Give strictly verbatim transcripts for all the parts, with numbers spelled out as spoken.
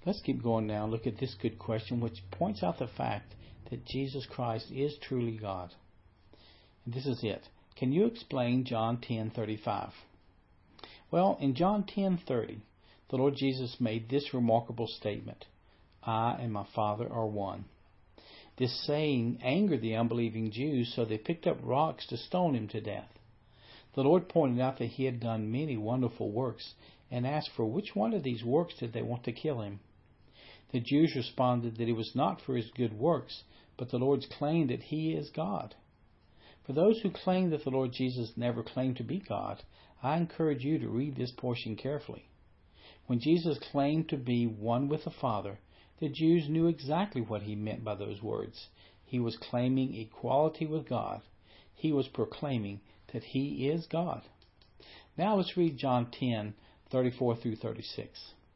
Let's keep going now and look at this good question, which points out the fact that Jesus Christ is truly God. And this is it. Can you explain John ten thirty-five? Well, in John ten thirty, the Lord Jesus made this remarkable statement: I and my Father are one. This saying angered the unbelieving Jews, so they picked up rocks to stone him to death. The Lord pointed out that he had done many wonderful works and asked for which one of these works did they want to kill him. The Jews responded that it was not for his good works, but the Lord's claim that he is God. For those who claim that the Lord Jesus never claimed to be God, I encourage you to read this portion carefully. When Jesus claimed to be one with the Father, the Jews knew exactly what he meant by those words. He was claiming equality with God. He was proclaiming that he is God. Now let's read John ten thirty-four through thirty-six.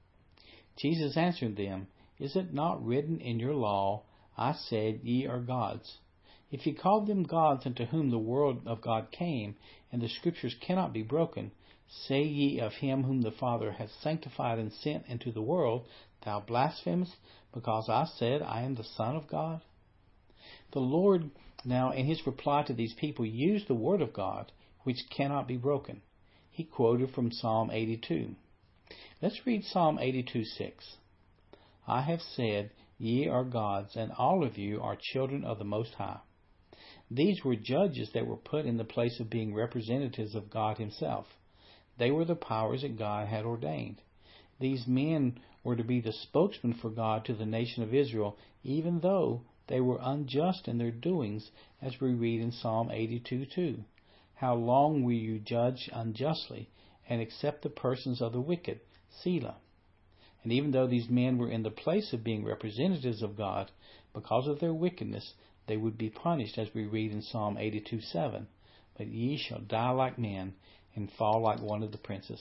Jesus answered them, Is it not written in your law, I said, ye are gods? If ye called them gods unto whom the word of God came, and the Scriptures cannot be broken, say ye of him whom the Father hath sanctified and sent into the world, Thou blasphemest, because I said, I am the Son of God? The Lord now, in his reply to these people, used the word of God, which cannot be broken. He quoted from Psalm eighty-two. Let's read Psalm eighty-two six. I have said, Ye are gods, and all of you are children of the Most High. These were judges that were put in the place of being representatives of God himself. They were the powers that God had ordained. These men were to be the spokesmen for God to the nation of Israel, even though they were unjust in their doings, as we read in Psalm eighty-two two. How long will you judge unjustly and accept the persons of the wicked? Selah. And even though these men were in the place of being representatives of God, because of their wickedness, they would be punished, as we read in Psalm eighty-two seven. But ye shall die like men, and fall like one of the princes.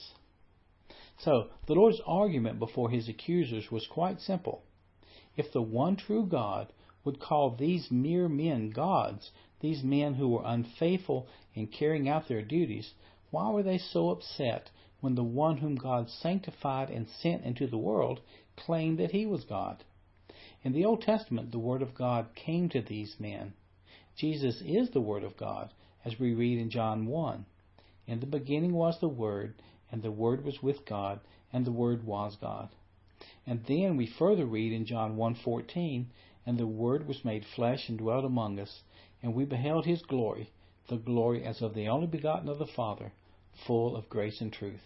So, the Lord's argument before his accusers was quite simple. If the one true God would call these mere men gods, these men who were unfaithful in carrying out their duties, why were they so upset when the one whom God sanctified and sent into the world claimed that he was God? In the Old Testament, the Word of God came to these men. Jesus is the Word of God, as we read in John one. In the beginning was the Word, and the Word was with God, and the Word was God. And then we further read in John one fourteen, And the Word was made flesh and dwelt among us, and we beheld his glory, the glory as of the only begotten of the Father, full of grace and truth.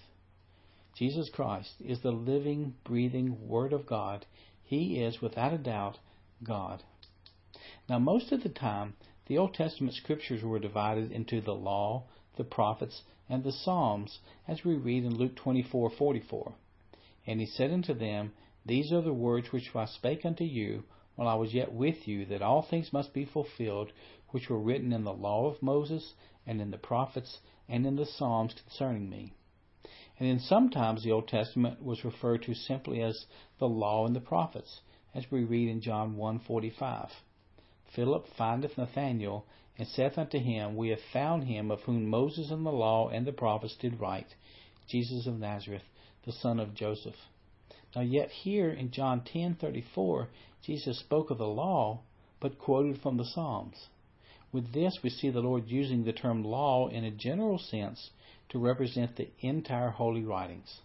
Jesus Christ is the living, breathing Word of God. He is, without a doubt, God. Now, most of the time, the Old Testament Scriptures were divided into the Law, the Prophets, and the Psalms, as we read in Luke twenty-four forty-four. And he said unto them, These are the words which I spake unto you, while I was yet with you, that all things must be fulfilled, which were written in the law of Moses, and in the prophets, and in the Psalms concerning me. And then sometimes the Old Testament was referred to simply as the law and the prophets, as we read in John one forty-five. Philip findeth Nathanael, and saith unto him, We have found him of whom Moses and the law and the prophets did write, Jesus of Nazareth, the son of Joseph. Now yet here in John ten thirty-four, Jesus spoke of the law, but quoted from the Psalms. With this, we see the Lord using the term law in a general sense to represent the entire holy writings.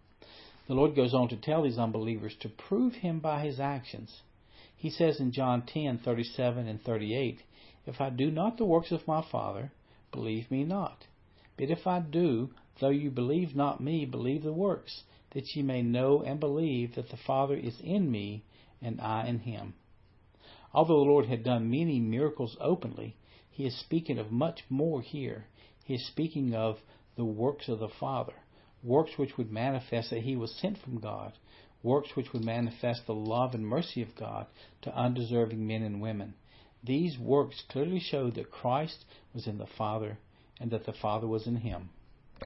The Lord goes on to tell these unbelievers to prove him by his actions. He says in John ten thirty-seven and thirty-eight, If I do not the works of my Father, believe me not. But if I do, though you believe not me, believe the works, that ye may know and believe that the Father is in me, and I in him. Although the Lord had done many miracles openly, he is speaking of much more here. He is speaking of the works of the Father, works which would manifest that he was sent from God, works which would manifest the love and mercy of God to undeserving men and women. These works clearly showed that Christ was in the Father and that the Father was in him.